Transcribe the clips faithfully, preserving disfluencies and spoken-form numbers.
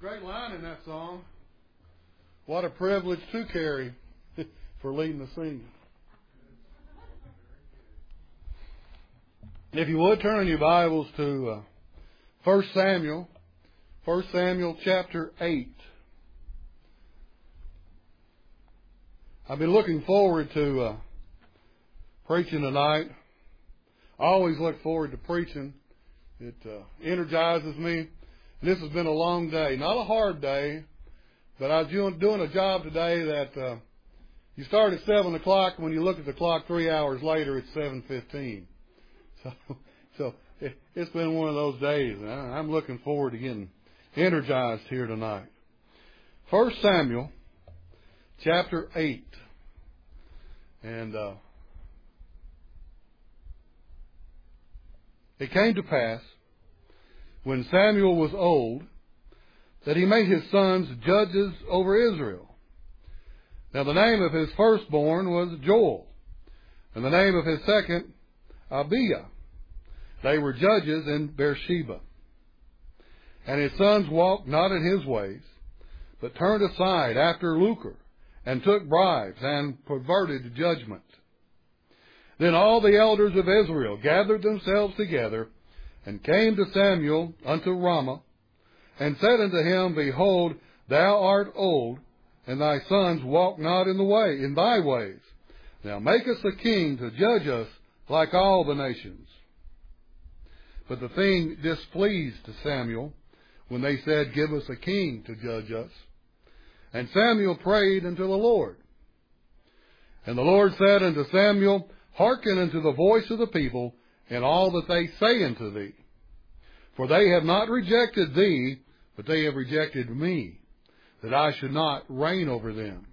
Great line in that song. What a privilege to carry for leading the singing. If you would, turn your Bibles to uh, First Samuel, First Samuel chapter eight. I've been looking forward to uh, preaching tonight. I always look forward to preaching. It uh, energizes me. This has been a long day, not a hard day, but I was doing a job today that uh, you start at seven o'clock. When you look at the clock three hours later, it's seven fifteen. So, so it, it's been one of those days, and I'm looking forward to getting energized here tonight. First Samuel, chapter eight, and uh, it came to pass, when Samuel was old, that he made his sons judges over Israel. Now the name of his firstborn was Joel, and the name of his second, Abiah. They were judges in Beersheba. And his sons walked not in his ways, but turned aside after lucre, and took bribes, and perverted judgment. Then all the elders of Israel gathered themselves together, and came to Samuel unto Ramah, and said unto him, Behold, thou art old, and thy sons walk not in the way in thy ways. Now make us a king to judge us like all the nations. But the thing displeased Samuel, when they said, Give us a king to judge us. And Samuel prayed unto the Lord. And the Lord said unto Samuel, Hearken unto the voice of the people, in all that they say unto thee. For they have not rejected thee, but they have rejected me, that I should not reign over them.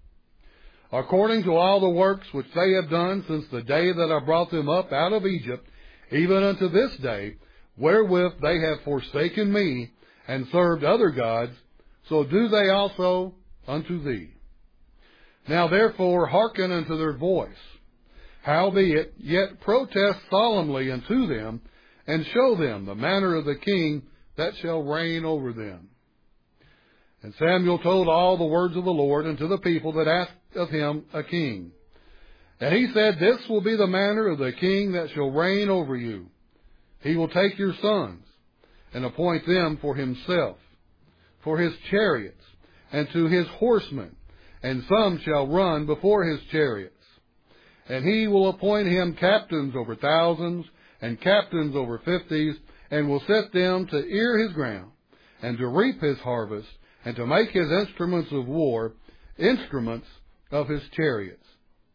According to all the works which they have done since the day that I brought them up out of Egypt, even unto this day, wherewith they have forsaken me, and served other gods, so do they also unto thee. Now therefore hearken unto their voice. Howbeit, yet protest solemnly unto them, and show them the manner of the king that shall reign over them. And Samuel told all the words of the Lord unto the people that asked of him a king. And he said, This will be the manner of the king that shall reign over you. He will take your sons, and appoint them for himself, for his chariots, and to his horsemen, and some shall run before his chariots. And he will appoint him captains over thousands, and captains over fifties, and will set them to ear his ground, and to reap his harvest, and to make his instruments of war instruments of his chariots.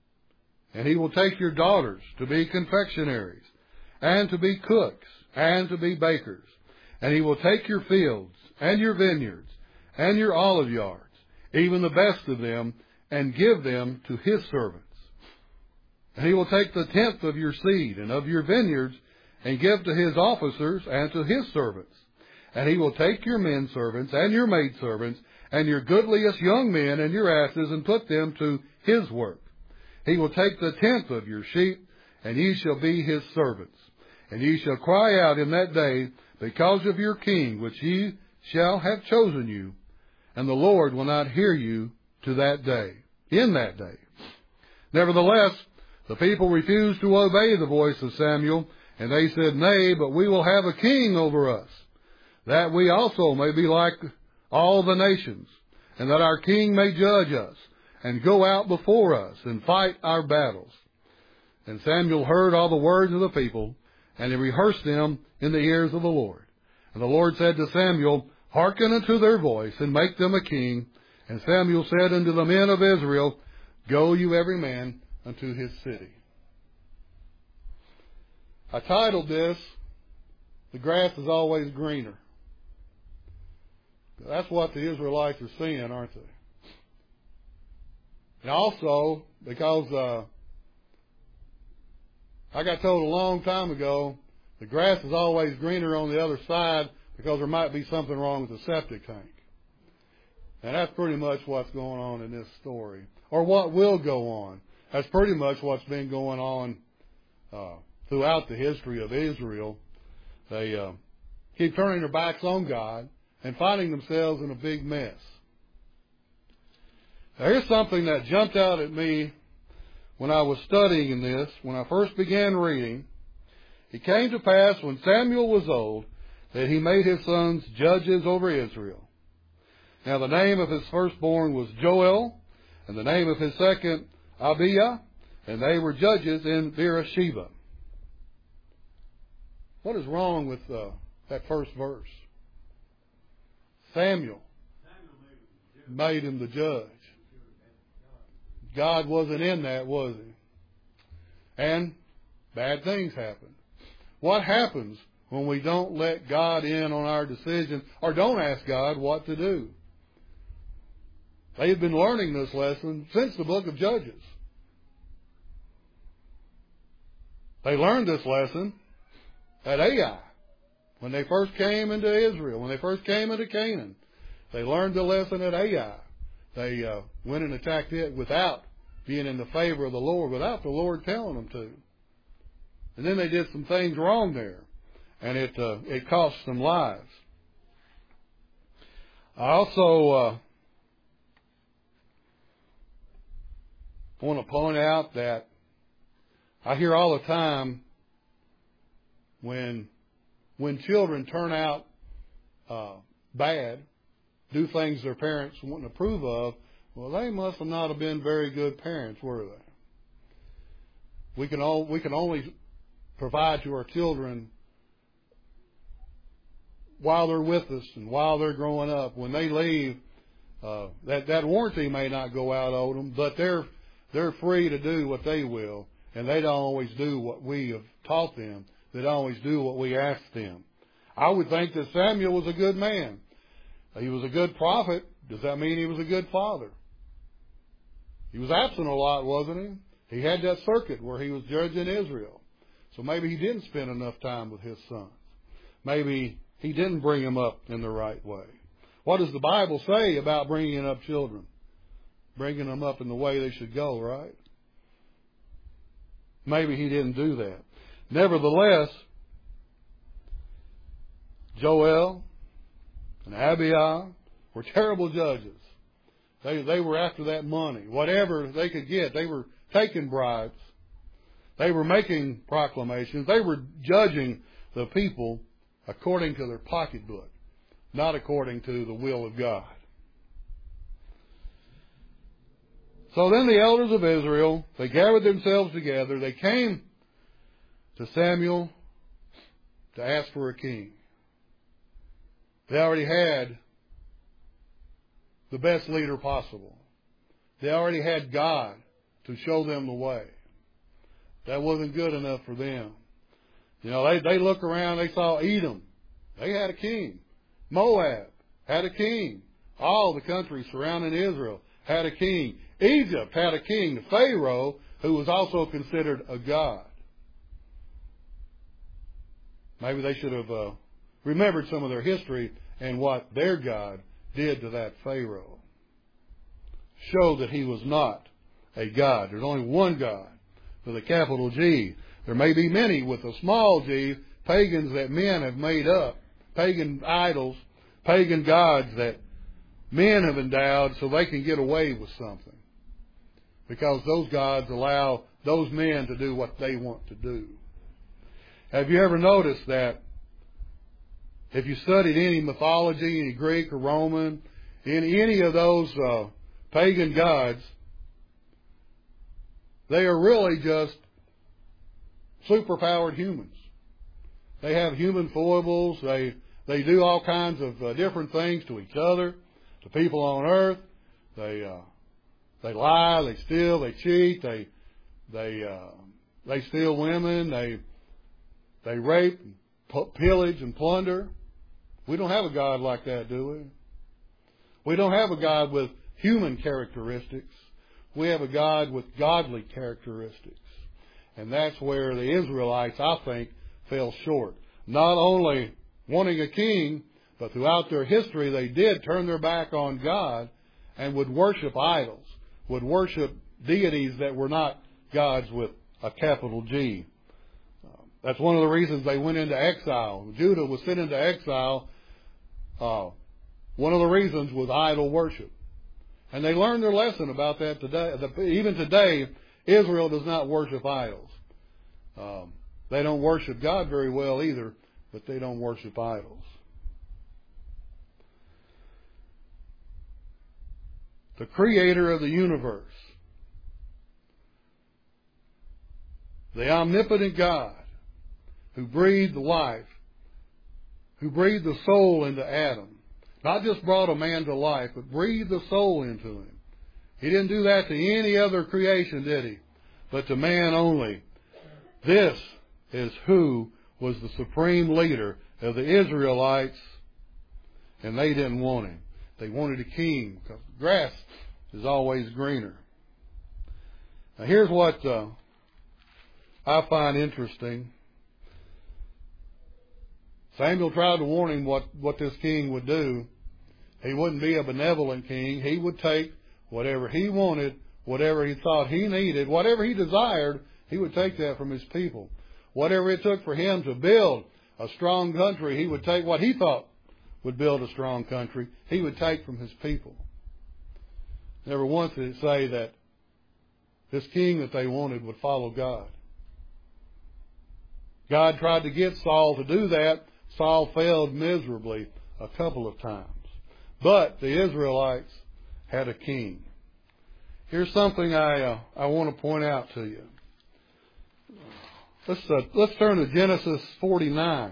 And he will take your daughters to be confectionaries, and to be cooks, and to be bakers. And he will take your fields, and your vineyards, and your olive yards, even the best of them, and give them to his servants. And he will take the tenth of your seed and of your vineyards, and give to his officers and to his servants. And he will take your men servants and your maid servants, and your goodliest young men and your asses, and put them to his work. He will take the tenth of your sheep, and ye shall be his servants. And ye shall cry out in that day, because of your king, which ye shall have chosen you, and the Lord will not hear you to that day, in that day. Nevertheless, the people refused to obey the voice of Samuel, and they said, Nay, but we will have a king over us, that we also may be like all the nations, and that our king may judge us, and go out before us, and fight our battles. And Samuel heard all the words of the people, and he rehearsed them in the ears of the Lord. And the Lord said to Samuel, Hearken unto their voice, and make them a king. And Samuel said unto the men of Israel, Go you every man unto his city. I titled this, The Grass is Always Greener. That's what the Israelites are seeing, aren't they? And also, because uh, I got told a long time ago, the grass is always greener on the other side because there might be something wrong with the septic tank. And that's pretty much what's going on in this story. Or what will go on. That's pretty much what's been going on uh, throughout the history of Israel. They uh, keep turning their backs on God and finding themselves in a big mess. Now, here's something that jumped out at me when I was studying this, when I first began reading. It came to pass when Samuel was old that he made his sons judges over Israel. Now the name of his firstborn was Joel, and the name of his second Abiah, and they were judges in Beersheba. What is wrong with uh, that first verse? Samuel made him the judge. God wasn't in that, was he? And bad things happen. What happens when we don't let God in on our decisions or don't ask God what to do? They had been learning this lesson since the book of Judges. They learned this lesson at Ai when they first came into Israel, when they first came into Canaan. They learned the lesson at Ai. They uh, went and attacked it without being in the favor of the Lord, without the Lord telling them to. And then they did some things wrong there, and it uh, it cost them lives. I also uh, want to point out that I hear all the time when when children turn out uh, bad, do things their parents wouldn't approve of, well, they must have not have been very good parents, were they? We can all, we can only provide to our children while they're with us and while they're growing up. When they leave, uh, that that warranty may not go out on them, but they're they're free to do what they will, and they don't always do what we have taught them. They don't always do what we ask them. I would think that Samuel was a good man. He was a good prophet. Does that mean he was a good father? He was absent a lot, wasn't he? He had that circuit where he was judging Israel. So maybe he didn't spend enough time with his sons. Maybe he didn't bring them up in the right way. What does the Bible say about bringing up children? Bringing them up in the way they should go, right? Maybe he didn't do that. Nevertheless, Joel and Abiah were terrible judges. They they were after that money. Whatever they could get, they were taking bribes. They were making proclamations. They were judging the people according to their pocketbook, not according to the will of God. So then the elders of Israel, they gathered themselves together. They came to Samuel to ask for a king. They already had the best leader possible. They already had God to show them the way. That wasn't good enough for them. You know, they, they look around, they saw Edom. They had a king. Moab had a king. All the countries surrounding Israel had a king. Egypt had a king, the Pharaoh, who was also considered a god. Maybe they should have uh, remembered some of their history and what their God did to that Pharaoh. Showed that he was not a God. There's only one God with a capital G. There may be many with a small g, pagans that men have made up, pagan idols, pagan gods that men have endowed so they can get away with something. Because those gods allow those men to do what they want to do. Have you ever noticed that if you studied any mythology, any Greek or Roman, any, any of those uh, pagan gods, they are really just superpowered humans. They have human foibles. They they do all kinds of uh, different things to each other, to people on earth. They uh, they lie, they steal, they cheat, they they uh, they steal women, they they rape, and pillage, and plunder. We don't have a God like that, do we? We don't have a God with human characteristics. We have a God with godly characteristics. And that's where the Israelites, I think, fell short. Not only wanting a king, but throughout their history they did turn their back on God and would worship idols, would worship deities that were not gods with a capital G. That's one of the reasons they went into exile. Judah was sent into exile uh, one of the reasons was idol worship. And they learned their lesson about that today. Even today, Israel does not worship idols. Um, they don't worship God very well either, but they don't worship idols. The creator of the universe, the omnipotent God who breathed life, who breathed the soul into Adam, not just brought a man to life, but breathed the soul into him. He didn't do that to any other creation, did he? But to man only. This is who was the supreme leader of the Israelites, and they didn't want him. They wanted a king, because grass is always greener. Now here's what uh, I find interesting. Samuel tried to warn him what, what this king would do. He wouldn't be a benevolent king. He would take whatever he wanted, whatever he thought he needed, whatever he desired, he would take that from his people. Whatever it took for him to build a strong country, he would take what he thought would build a strong country, he would take from his people. Never once did it say that this king that they wanted would follow God. God tried to get Saul to do that. Saul failed miserably a couple of times. But the Israelites had a king. Here's something I uh, I want to point out to you. Let's uh, let's turn to Genesis forty-nine.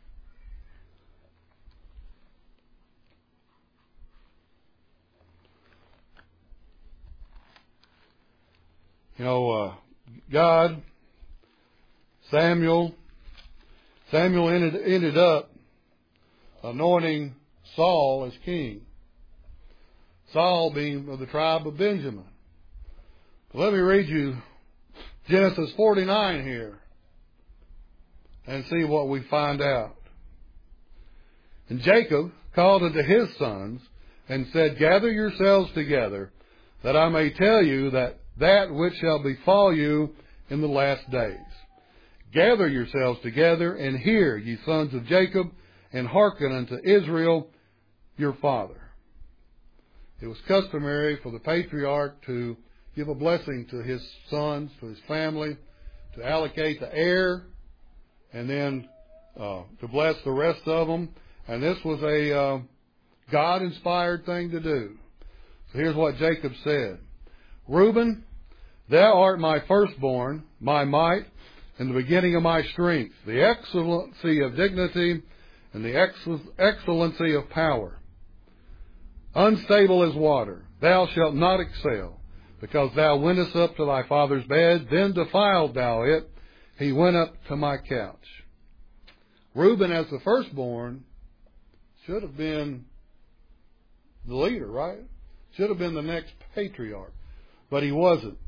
You know, uh, God, Samuel, Samuel ended, ended up anointing Saul as king. Saul being of the tribe of Benjamin. But let me read you Genesis forty-nine here and see what we find out. And Jacob called unto his sons and said, Gather yourselves together, that I may tell you that that which shall befall you in the last days. Gather yourselves together and hear, ye sons of Jacob, and hearken unto Israel your father. It was customary for the patriarch to give a blessing to his sons, to his family, to allocate the heir, and then uh, to bless the rest of them. And this was a uh, God-inspired thing to do. So here's what Jacob said. Reuben, thou art my firstborn, my might, and the beginning of my strength, the excellency of dignity, and the ex- excellency of power. Unstable as water, thou shalt not excel, because thou wentest up to thy father's bed, then defiled thou it, he went up to my couch. Reuben, as the firstborn, should have been the leader, right? Should have been the next patriarch, but he wasn't.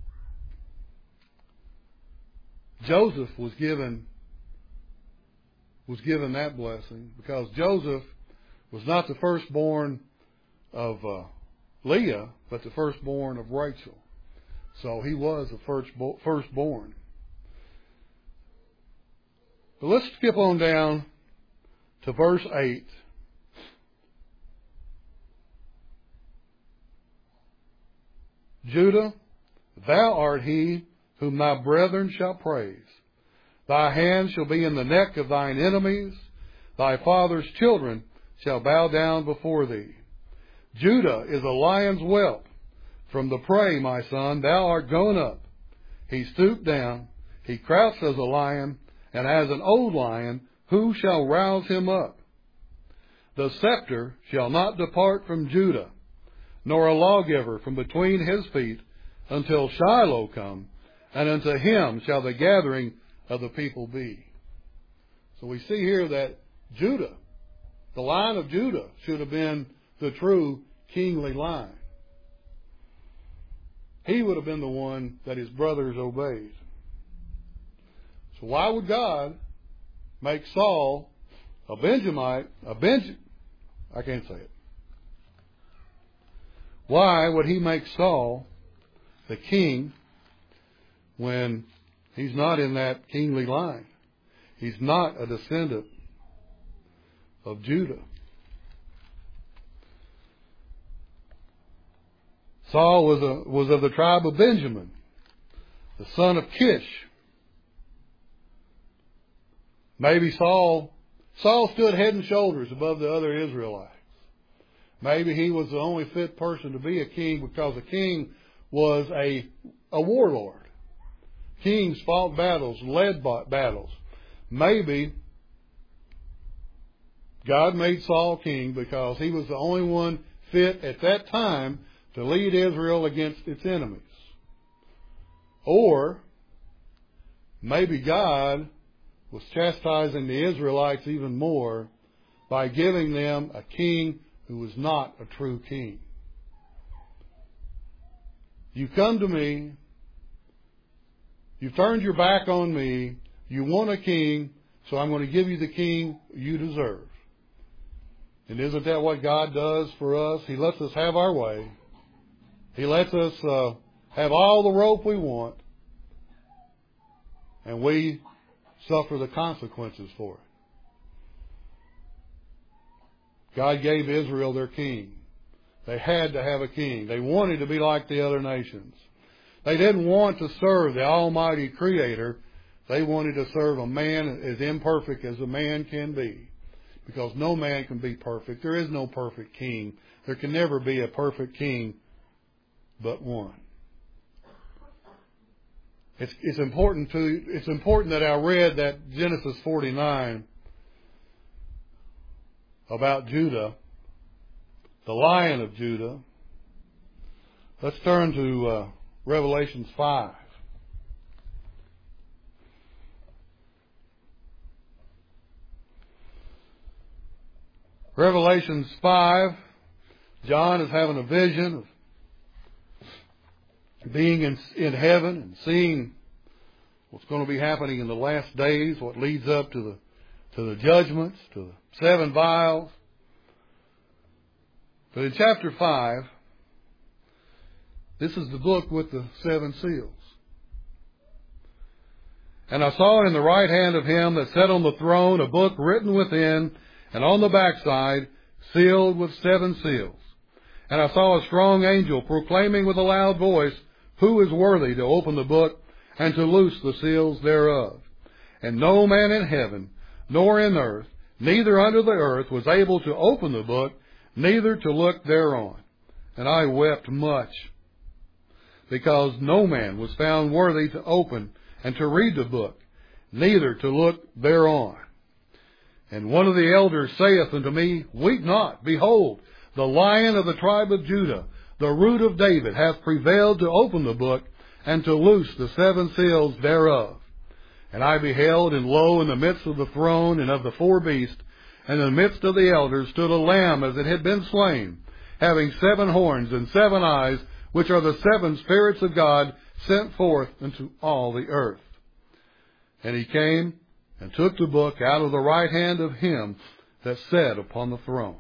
Joseph was given was given that blessing because Joseph was not the firstborn of uh, Leah, but the firstborn of Rachel. So he was the first firstborn. But let's skip on down to verse eight. Judah, thou art he whom thy brethren shall praise. Thy hand shall be in the neck of thine enemies. Thy father's children shall bow down before thee. Judah is a lion's whelp. From the prey, my son, thou art gone up. He stooped down. He crouched as a lion, and as an old lion, who shall rouse him up? The scepter shall not depart from Judah, nor a lawgiver from between his feet, until Shiloh come, and unto him shall the gathering of the people be. So we see here that Judah, the line of Judah, should have been the true kingly line. He would have been the one that his brothers obeyed. So why would God make Saul a Benjamite, a Benj, I can't say it. Why would he make Saul the king when he's not in that kingly line? He's not a descendant of Judah. Saul was, a, was of the tribe of Benjamin, the son of Kish. Maybe Saul, Saul stood head and shoulders above the other Israelites. Maybe he was the only fit person to be a king because a king was a, a warlord. Kings fought battles, led battles. Maybe God made Saul king because he was the only one fit at that time to lead Israel against its enemies. Or maybe God was chastising the Israelites even more by giving them a king who was not a true king. You come to me, you've turned your back on me, you want a king, so I'm going to give you the king you deserve. And isn't that what God does for us? He lets us have our way. He lets us uh, have all the rope we want, and we suffer the consequences for it. God gave Israel their king. They had to have a king. They wanted to be like the other nations. They didn't want to serve the Almighty Creator. They wanted to serve a man as imperfect as a man can be. Because no man can be perfect. There is no perfect king. There can never be a perfect king but one. It's, it's important to, it's important that I read that Genesis forty-nine about Judah, the Lion of Judah. Let's turn to uh, Revelations five. Revelations five, John is having a vision of being in, in heaven and seeing what's going to be happening in the last days, what leads up to the to the judgments, to the seven vials. But in chapter five, this is the book with the seven seals. And I saw in the right hand of him that sat on the throne a book written within, and on the backside, sealed with seven seals. And I saw a strong angel proclaiming with a loud voice, Who is worthy to open the book and to loose the seals thereof? And no man in heaven, nor in earth, neither under the earth, was able to open the book, neither to look thereon. And I wept much, because no man was found worthy to open and to read the book, neither to look thereon. And one of the elders saith unto me, Weep not, behold, the Lion of the tribe of Judah, the root of David, hath prevailed to open the book, and to loose the seven seals thereof. And I beheld, and lo, in the midst of the throne and of the four beasts, and in the midst of the elders, stood a lamb as it had been slain, having seven horns and seven eyes, which are the seven spirits of God sent forth into all the earth. And he came and took the book out of the right hand of him that sat upon the throne.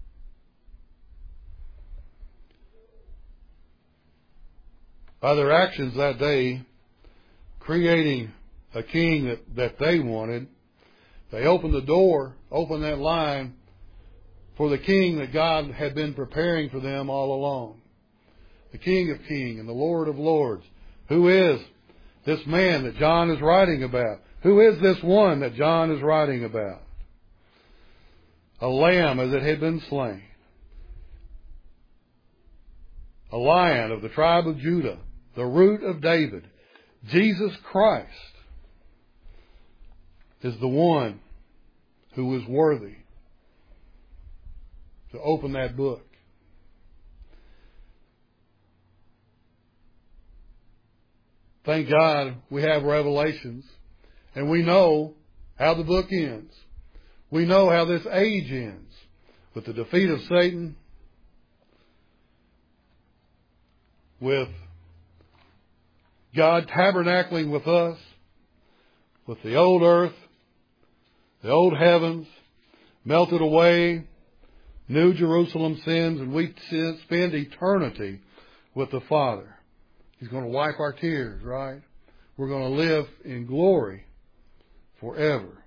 By their actions that day, creating a king that, that they wanted, they opened the door, opened that line for the king that God had been preparing for them all along. The King of Kings and the Lord of Lords. Who is this man that John is writing about? Who is this one that John is writing about? A lamb as it had been slain. A lion of the tribe of Judah, the root of David. Jesus Christ is the one who is worthy to open that book. Thank God we have Revelations, and we know how the book ends. We know how this age ends, with the defeat of Satan, with God tabernacling with us, with the old earth, the old heavens melted away, New Jerusalem sins, and we spend eternity with the Father. He's going to wipe our tears, right? We're going to live in glory forever.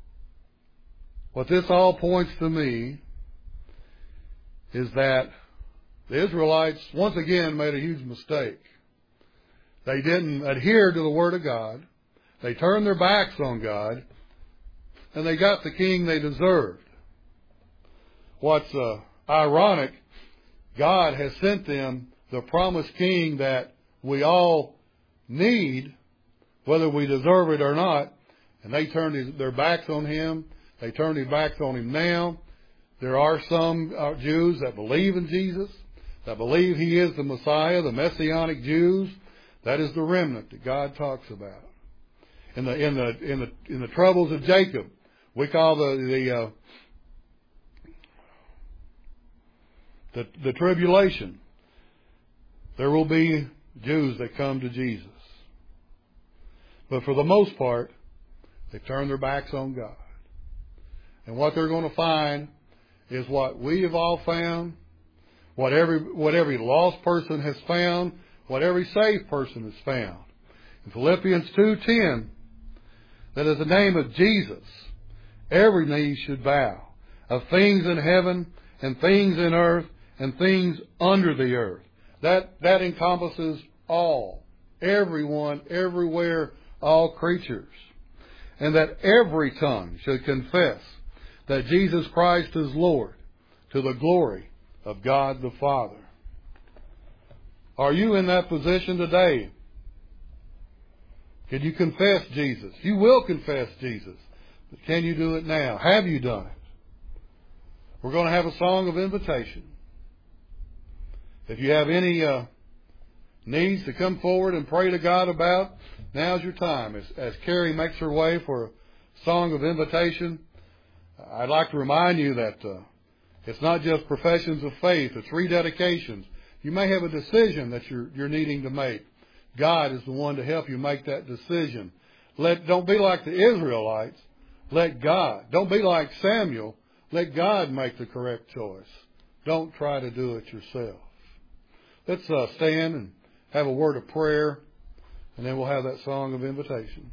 What this all points to me is that the Israelites once again made a huge mistake. They didn't adhere to the Word of God. They turned their backs on God, and they got the king they deserved. What's uh, ironic, God has sent them the promised king that we all need, whether we deserve it or not, and they turned his, their backs on him. They turned their backs on him now. There are some uh, Jews that believe in Jesus, that believe he is the Messiah, the Messianic Jews. That is the remnant that God talks about. In the in the in the in the troubles of Jacob, we call the the uh, the, the tribulation. There will be Jews that come to Jesus, but for the most part, they turn their backs on God. And what they're going to find is what we have all found, what every what every lost person has found, what every saved person has found. In Philippians two ten, that at the name of Jesus, every knee should bow, of things in heaven and things in earth and things under the earth. That, that encompasses all, everyone, everywhere, all creatures. And that every tongue should confess that Jesus Christ is Lord, to the glory of God the Father. Are you in that position today? Can you confess Jesus? You will confess Jesus. But can you do it now? Have you done it? We're going to have a song of invitation. If you have any uh, needs to come forward and pray to God about, now's your time. As, as Carrie makes her way for a song of invitation, I'd like to remind you that uh, it's not just professions of faith, it's rededications. You may have a decision that you're, you're needing to make. God is the one to help you make that decision. Let, don't be like the Israelites. Let God. Don't be like Samuel. Let God make the correct choice. Don't try to do it yourself. Let's uh, stand and have a word of prayer, and then we'll have that song of invitation.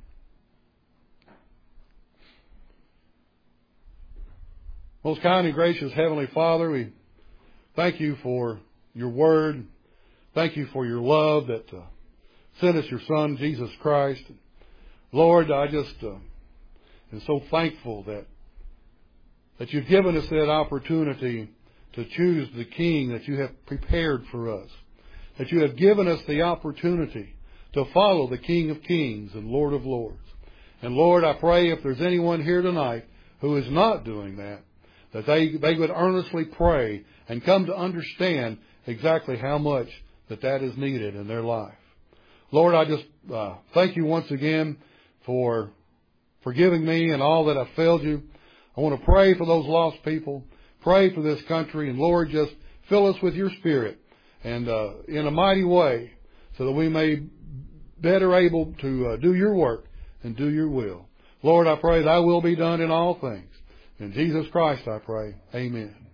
Most kind and gracious Heavenly Father, we thank you for your word. Thank you for your love that uh, sent us your Son, Jesus Christ. Lord, I just uh, am so thankful that that you've given us that opportunity to choose the King that you have prepared for us. That you have given us the opportunity to follow the King of Kings and Lord of Lords. And Lord, I pray if there's anyone here tonight who is not doing that, that they, they would earnestly pray and come to understand exactly how much that that is needed in their life. Lord, I just uh, thank you once again for forgiving me and all that I've failed you. I want to pray for those lost people, pray for this country, and Lord, just fill us with your Spirit and uh, in a mighty way so that we may better able to uh, do your work and do your will. Lord, I pray thy will be done in all things. In Jesus Christ I pray. Amen.